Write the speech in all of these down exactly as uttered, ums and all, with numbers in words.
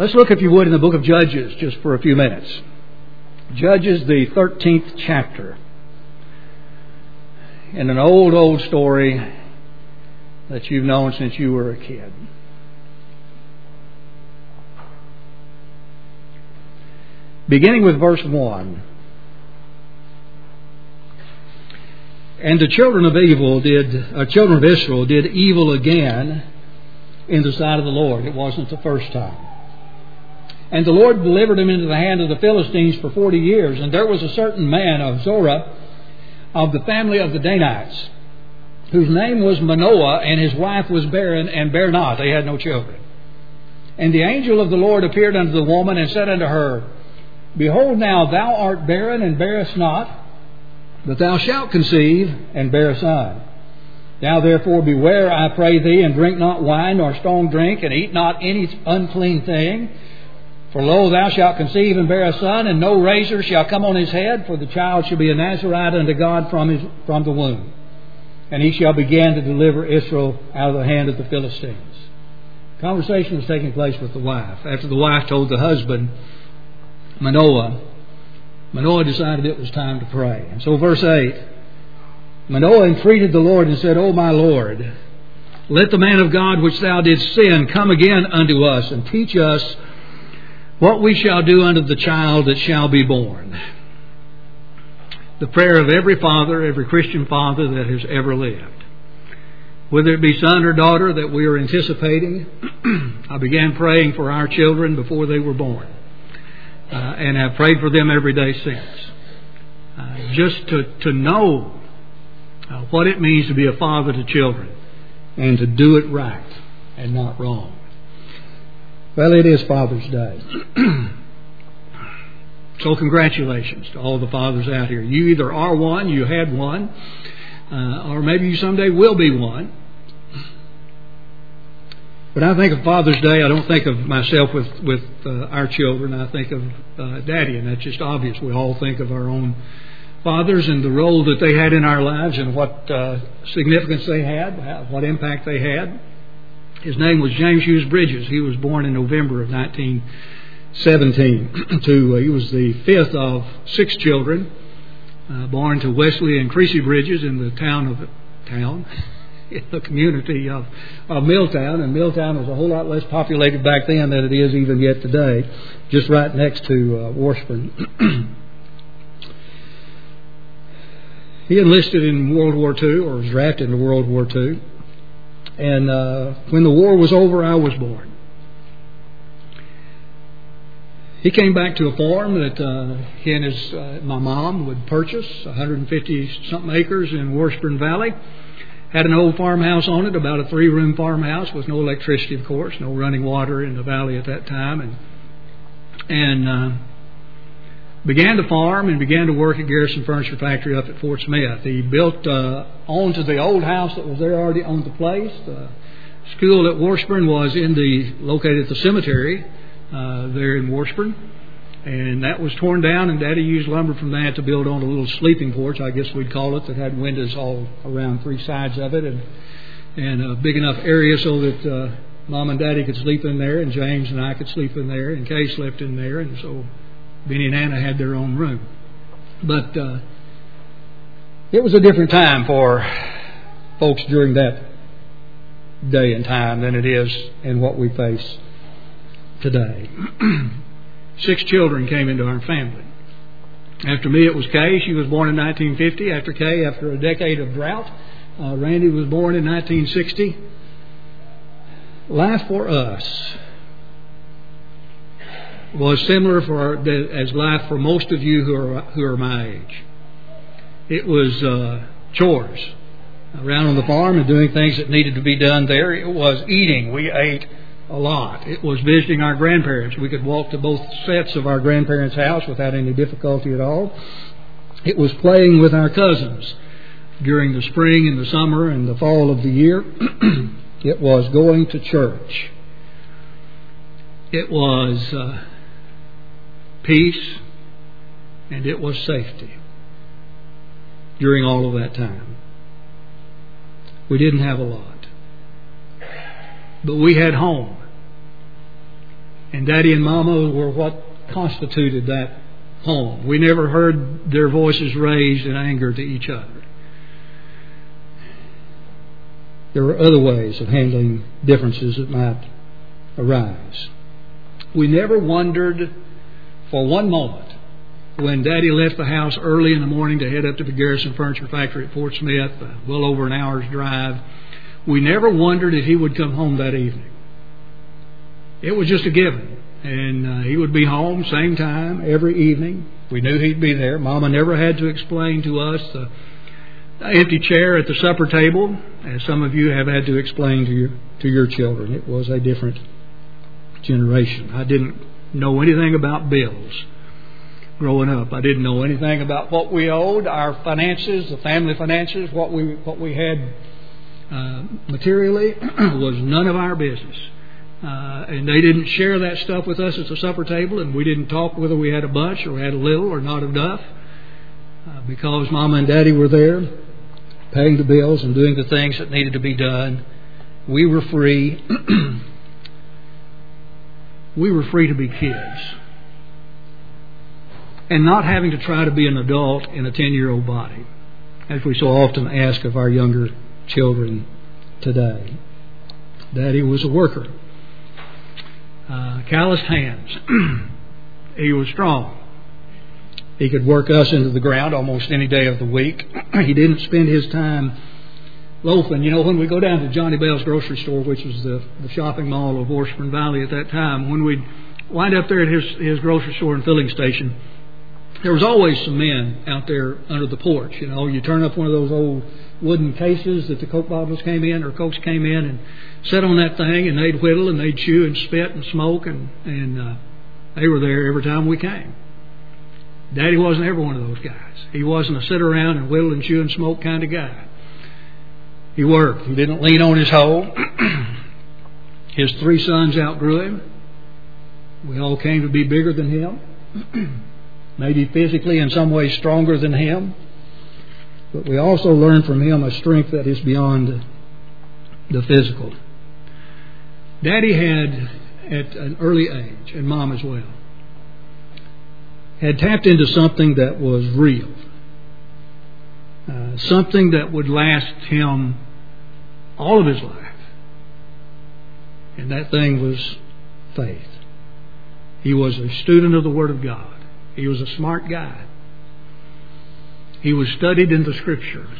Let's look, if you would, in the book of Judges just for a few minutes. Judges, the thirteenth chapter. In an old, old story that you've known since you were a kid. Beginning with verse one. And the children of evil did, uh, children of Israel did evil again in the sight of the Lord. It wasn't the first time. And the Lord delivered them into the hand of the Philistines for forty years. And there was a certain man of Zorah, of the family of the Danites, whose name was Manoah, and his wife was barren and bare not. They had no children. And the angel of the Lord appeared unto the woman and said unto her, Behold, now thou art barren and bearest not, but thou shalt conceive and bear a son. Now therefore beware, I pray thee, and drink not wine nor strong drink, and eat not any unclean thing. For lo, thou shalt conceive and bear a son, and no razor shall come on his head, for the child shall be a Nazarite unto God from his from the womb. And he shall begin to deliver Israel out of the hand of the Philistines. Conversation was taking place with the wife. After the wife told the husband, Manoah, Manoah decided it was time to pray. And so verse eight, Manoah entreated the Lord and said, O my Lord, let the man of God which thou didst send come again unto us, and teach us what we shall do unto the child that shall be born. The prayer of every father, every Christian father that has ever lived. Whether it be son or daughter that we are anticipating, I began praying for our children before they were born. Uh, and have prayed for them every day since. Uh, just to, to know uh, what it means to be a father to children and to do it right and not wrong. Well, it is Father's Day. So congratulations to all the fathers out here. You either are one, you had one, uh, or maybe you someday will be one. When I think of Father's Day, I don't think of myself with, with uh, our children. I think of uh, Daddy, and that's just obvious. We all think of our own fathers and the role that they had in our lives and what uh, significance they had, what impact they had. His name was James Hughes Bridges. He was born in November of nineteen seventeen. to, uh, he was the fifth of six children, uh, born to Wesley and Creasy Bridges in the town of town. in the community of, of Milltown, and Milltown was a whole lot less populated back then than it is even yet today, just right next to uh, Washburn. He enlisted in World War Two, or was drafted into World War Two, and uh, when the war was over, I was born. He came back to a farm that uh, he and his uh, my mom would purchase, one hundred fifty something acres in Washburn Valley. Had an old farmhouse on it, about a three-room farmhouse with no electricity, of course, no running water in the valley at that time, and and uh, began to farm and began to work at Garrison Furniture Factory up at Fort Smith. He built uh, onto the old house that was there already on the place. The school at Washburn was in the located at the cemetery uh, there in Washburn. And that was torn down, and Daddy used lumber from that to build on a little sleeping porch, I guess we'd call it, that had windows all around three sides of it, and and a big enough area so that uh, Mom and Daddy could sleep in there, and James and I could sleep in there, and Kay slept in there, and so Benny and Anna had their own room. But uh, it was a different time for folks during that day and time than it is in what we face today. Six children came into our family. After me, it was Kay. She was born in nineteen fifty. After Kay, after a decade of drought, uh, Randy was born in nineteen sixty. Life for us was similar for as life for most of you who are who are my age. It was uh, chores around on the farm and doing things that needed to be done there. It was eating. We ate a lot. It was visiting our grandparents. We could walk to both sets of our grandparents' house without any difficulty at all. It was playing with our cousins during the spring and the summer and the fall of the year. It was going to church. It was uh, peace, and it was safety during all of that time. We didn't have a lot, but we had home. And Daddy and Mama were what constituted that home. We never heard their voices raised in anger to each other. There were other ways of handling differences that might arise. We never wondered for one moment when Daddy left the house early in the morning to head up to the Garrison Furniture Factory at Fort Smith, uh, well over an hour's drive. We never wondered if he would come home that evening. It was just a given. And uh, he would be home same time every evening. We knew he'd be there. Mama never had to explain to us the empty chair at the supper table, as some of you have had to explain to your, to your children. It was a different generation. I didn't know anything about bills growing up. I didn't know anything about what we owed, our finances, the family finances, what we what we had uh, materially was none of our business. Uh, and they didn't share that stuff with us at the supper table, and we didn't talk whether we had a bunch or we had a little or not enough, uh, because Mama and Daddy were there paying the bills and doing the things that needed to be done. We were free. We were free to be kids and not having to try to be an adult in a ten-year-old body, as we so often ask of our younger children today. Daddy was a worker. Uh, calloused hands. He was strong. He could work us into the ground almost any day of the week. He didn't spend his time loafing. You know, when we go down to Johnny Bell's grocery store, which was the, the shopping mall of Washburn Valley at that time, when we'd wind up there at his, his grocery store and filling station, there was always some men out there under the porch. You know, you turn up one of those old wooden cases that the Coke bottles came in, or Cokes came in, and sat on that thing, and they'd whittle and they'd chew and spit and smoke, and, and uh, they were there every time we came. Daddy wasn't ever one of those guys. He wasn't a sit around and whittle and chew and smoke kind of guy. He worked. He didn't lean on his hoe. His three sons outgrew him. We all came to be bigger than him. Maybe physically in some ways stronger than him. But we also learned from him a strength that is beyond the physical. Daddy had, at an early age, and Mom as well, had tapped into something that was real. Uh, something that would last him all of his life. And that thing was faith. He was a student of the Word of God. He was a smart guy. He was studied in the Scriptures.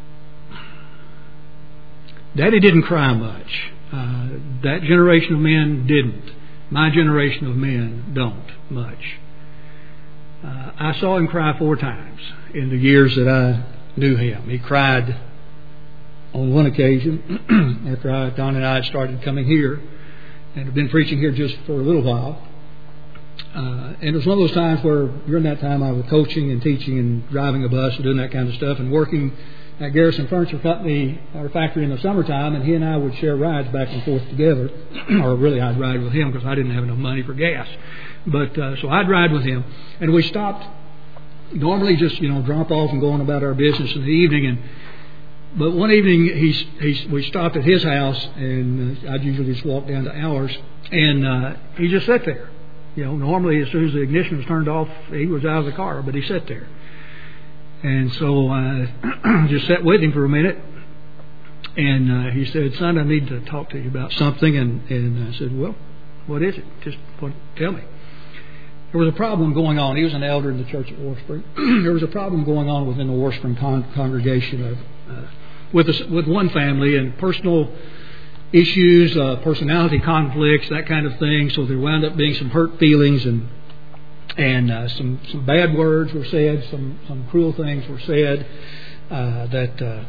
Daddy didn't cry much. Uh, that generation of men didn't. My generation of men don't much. Uh, I saw him cry four times in the years that I knew him. He cried on one occasion after I, Don and I had started coming here and had been preaching here just for a little while. Uh, and it was one of those times where during that time I was coaching and teaching and driving a bus and doing that kind of stuff and working at Garrison Furniture Company, our factory in the summertime, and he and I would share rides back and forth together. Or really I'd ride with him because I didn't have enough money for gas. But uh, so I'd ride with him. And we stopped, normally just, you know, drop off and go on about our business in the evening. And But one evening he, he, we stopped at his house, and uh, I'd usually just walk down to ours, and uh, he just sat there. You know, normally as soon as the ignition was turned off, he was out of the car, but he sat there. And so I uh, just sat with him for a minute, and uh, he said, "Son, I need to talk to you about something." And, and I said, "Well, what is it? Just what, tell me." There was a problem going on. He was an elder in the church at Washburn. There was a problem going on within the Washburn con- congregation of, uh, with a, with one family, and personal issues, uh, personality conflicts, that kind of thing. So there wound up being some hurt feelings, and and uh, some some bad words were said, some some cruel things were said uh, that uh,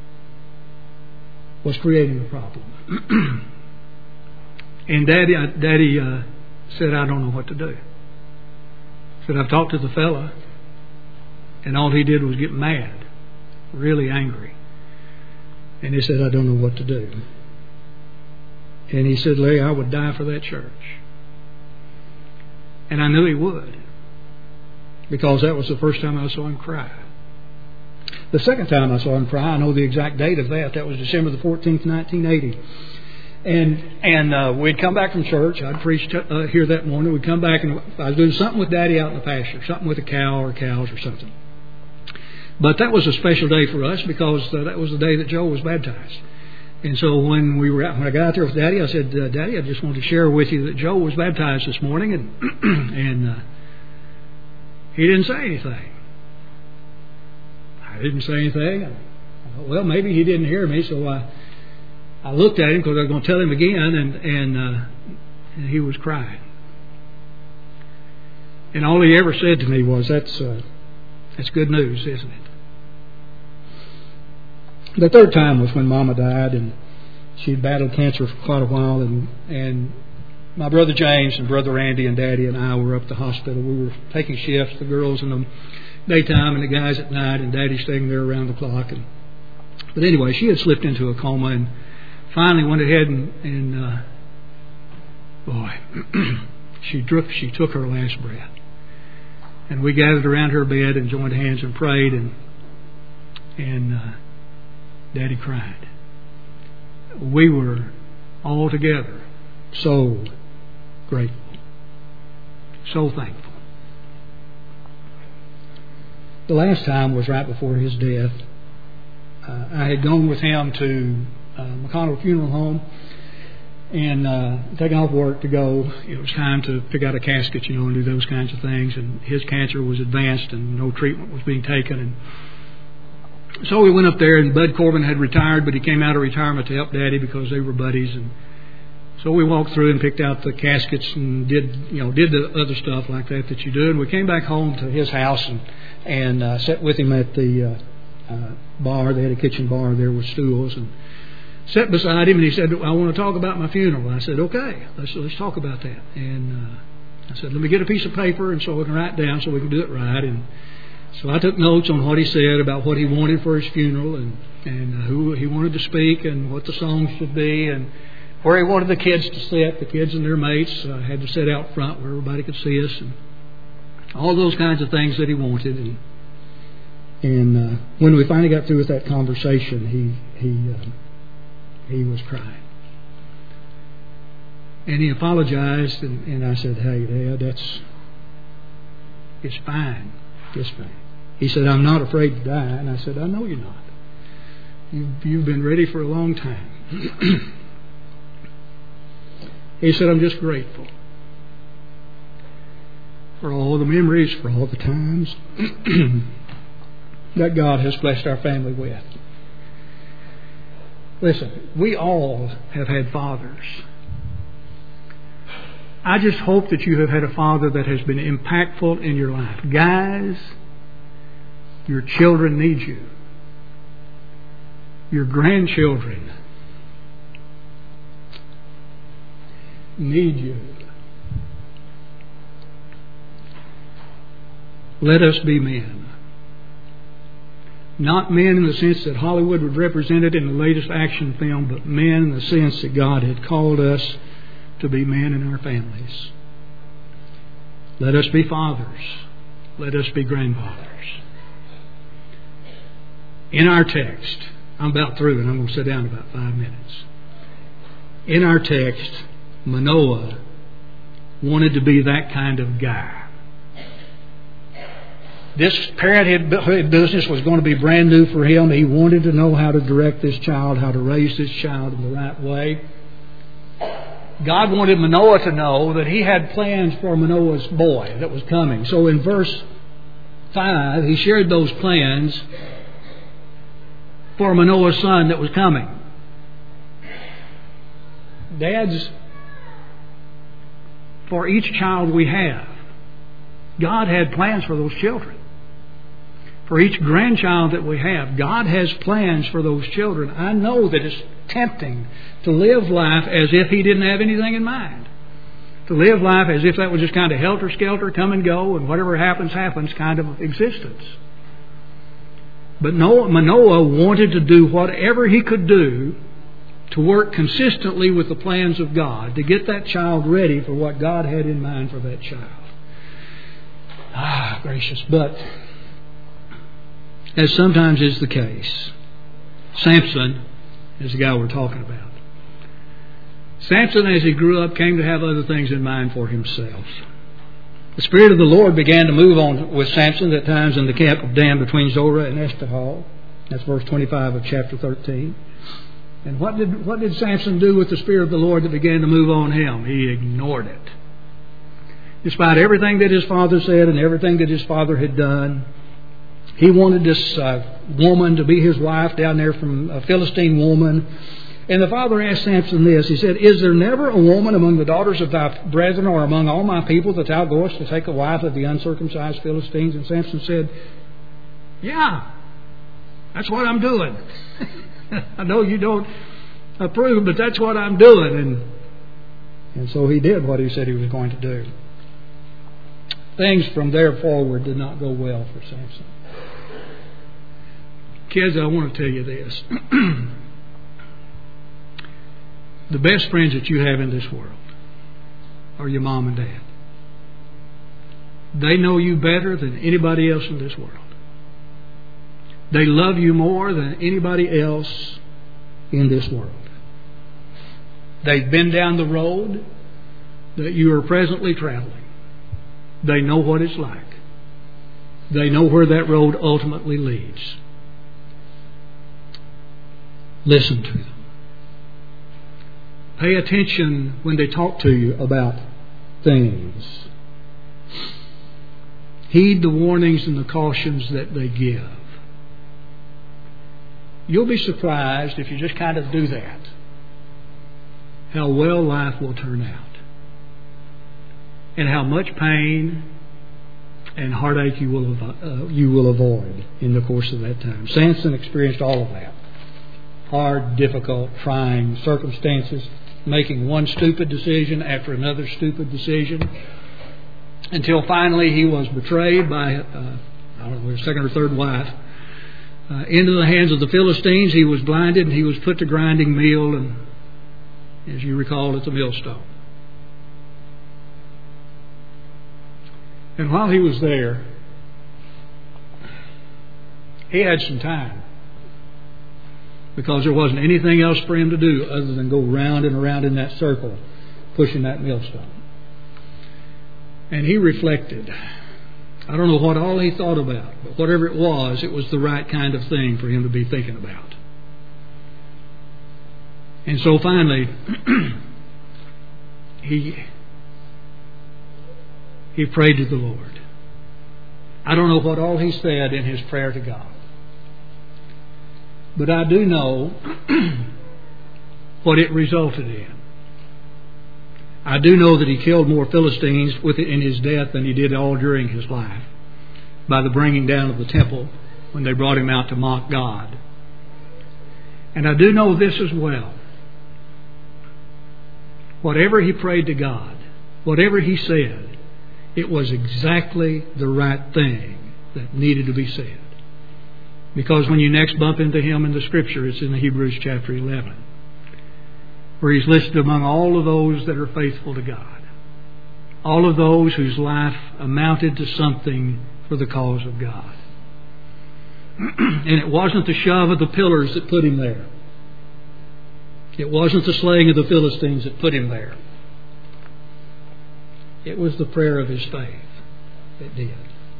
was creating a problem. And Daddy, uh, Daddy uh, said, "I don't know what to do." Said, "I've talked to the fella, and all he did was get mad, really angry." And he said, "I don't know what to do." And he said, "Larry, I would die for that church." And I knew he would, because that was the first time I saw him cry. The second time I saw him cry, I know the exact date of that. That was December the fourteenth, nineteen eighty. And and uh, we'd come back from church. I'd preach uh, here that morning. We'd come back and I was doing something with Daddy out in the pasture, something with a cow or cows or something. But that was a special day for us because uh, that was the day that Joe was baptized. And so when we were out, when I got out there with Daddy, I said, uh, Daddy, I just wanted to share with you that Joe was baptized this morning, and and uh, he didn't say anything. I didn't say anything. I thought, well, maybe he didn't hear me, so I I looked at him because I was going to tell him again, and and, uh, and he was crying. And all he ever said to me was, "That's uh, that's good news, isn't it?" The third time was when Mama died, and she'd battled cancer for quite a while, and and my brother James and brother Randy and Daddy and I were up at the hospital. We were taking shifts, the girls in the daytime and the guys at night, and Daddy staying there around the clock. And but anyway, she had slipped into a coma, and finally went ahead and, and uh, boy, she took she took her last breath. And we gathered around her bed and joined hands and prayed, and and. Uh, Daddy cried. We were all together so grateful, so thankful. The last time was right before his death. Uh, I had gone with him to uh, McConnell Funeral Home and uh, taken off work to go. It was time to pick out a casket, you know, and do those kinds of things. And his cancer was advanced and no treatment was being taken. And so we went up there, and Bud Corbin had retired, but he came out of retirement to help Daddy because they were buddies. And so we walked through and picked out the caskets and did, you know, did the other stuff like that that you do. And we came back home to his house and and uh, sat with him at the uh, uh, bar. They had a kitchen bar there with stools, and sat beside him. And he said, "I want to talk about my funeral." I said, "Okay, let's let's talk about that." And uh, I said, "Let me get a piece of paper and so we can write down so we can do it right." And so I took notes on what he said about what he wanted for his funeral, and, and uh, who he wanted to speak, and what the songs should be, and where he wanted the kids to sit. The kids and their mates uh, had to sit out front where everybody could see us, and all those kinds of things that he wanted. And, and uh, when we finally got through with that conversation, he he uh, he was crying, and he apologized, and, and I said, "Hey, Dad, that's it's fine." Yes, ma'am. He said, "I'm not afraid to die." And I said, "I know you're not. You've, you've been ready for a long time." He said, "I'm just grateful for all the memories, for all the times that God has blessed our family with." Listen, we all have had fathers. I just hope that you have had a father that has been impactful in your life. Guys, your children need you. Your grandchildren need you. Let us be men. Not men in the sense that Hollywood would represent it in the latest action film, but men in the sense that God had called us to be men in our families. Let us be fathers. Let us be grandfathers. In our text, I'm about through and I'm going to sit down in about five minutes. In our text, Manoah wanted to be that kind of guy. This parenthood business was going to be brand new for him. He wanted to know how to direct this child, how to raise this child in the right way. God wanted Manoah to know that he had plans for Manoah's boy that was coming. So in verse five, he shared those plans for Manoah's son that was coming. Dads, for each child we have, God had plans for those children. For each grandchild that we have, God has plans for those children. I know that it's tempting to live life as if He didn't have anything in mind. To live life as if that was just kind of helter-skelter, come and go, and whatever happens, happens kind of existence. But Manoah wanted to do whatever he could do to work consistently with the plans of God, to get that child ready for what God had in mind for that child. Ah, gracious. But as sometimes is the case, Samson is the guy we're talking about. Samson, as he grew up, came to have other things in mind for himself. The Spirit of the Lord began to move on with Samson at times in the camp of Dan between Zorah and Eshtaol. That's verse twenty-five of chapter thirteen. And what did what did Samson do with the Spirit of the Lord that began to move on him? He ignored it. Despite everything that his father said and everything that his father had done, he wanted this uh, woman to be his wife down there from a Philistine woman. And the father asked Samson this. He said, "Is there never a woman among the daughters of thy brethren or among all my people that thou goest to take a wife of the uncircumcised Philistines?" And Samson said, "Yeah, that's what I'm doing." I know you don't approve, but that's what I'm doing. And, and so he did what he said he was going to do. Things from there forward did not go well for Samson. Kids, I want to tell you this. The best friends that you have in this world are your mom and dad. They know you better than anybody else in this world. They love you more than anybody else in this world. They've been down the road that you are presently traveling. They know what it's like. They know where that road ultimately leads. Listen to them. Pay attention when they talk to you about things. Heed the warnings and the cautions that they give. You'll be surprised if you just kind of do that, how well life will turn out, and how much pain and heartache you will uh, you will avoid in the course of that time. Samson experienced all of that. Hard, difficult, trying circumstances, making one stupid decision after another stupid decision, until finally he was betrayed by, uh, I don't know, his second or third wife, uh, into the hands of the Philistines. He was blinded and he was put to grinding meal, and as you recall, it's a millstone. And while he was there, he had some time, because there wasn't anything else for him to do other than go round and around in that circle, pushing that millstone. And he reflected. I don't know what all he thought about, but whatever it was, it was the right kind of thing for him to be thinking about. And so finally, he he prayed to the Lord. I don't know what all he said in his prayer to God, but I do know what it resulted in. I do know that he killed more Philistines with it in his death than he did all during his life, by the bringing down of the temple when they brought him out to mock God. And I do know this as well. Whatever he prayed to God, whatever he said, it was exactly the right thing that needed to be said. Because when you next bump into him in the Scripture, it's in Hebrews chapter eleven, where he's listed among all of those that are faithful to God. All of those whose life amounted to something for the cause of God. And it wasn't the shove of the pillars that put him there. It wasn't the slaying of the Philistines that put him there. It was the prayer of his faith that did.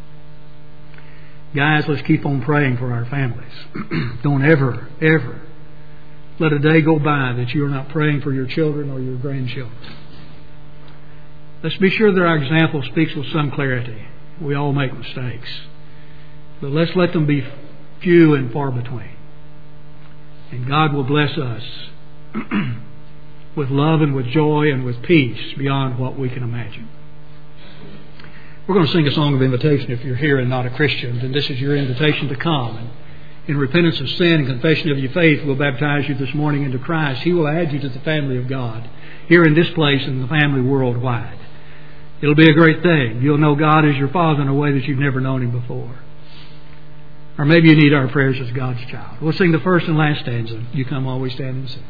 Guys, let's keep on praying for our families. Don't ever, ever let a day go by that you are not praying for your children or your grandchildren. Let's be sure that our example speaks with some clarity. We all make mistakes. But let's let them be few and far between. And God will bless us with love and with joy and with peace beyond what we can imagine. We're going to sing a song of invitation. If you're here and not a Christian, then this is your invitation to come. And in repentance of sin and confession of your faith, we'll baptize you this morning into Christ. He will add you to the family of God here in this place and the family worldwide. It'll be a great thing. You'll know God as your Father in a way that you've never known Him before. Or maybe you need our prayers as God's child. We'll sing the first and last stanza. You come while we stand and sing.